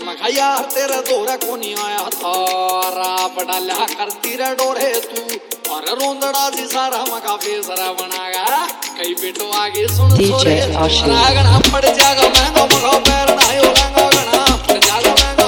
मखा यार तेरे दोरा को नहीं आया था राप डाला करती रे डोरे तू और रोंदड़ा जी सारा मका फेसरा बनागा कई पेटो आगे सुन सोरे रागना पड़ जागा महंगा मखा पैर ना हो लंगा गना पड़ जागा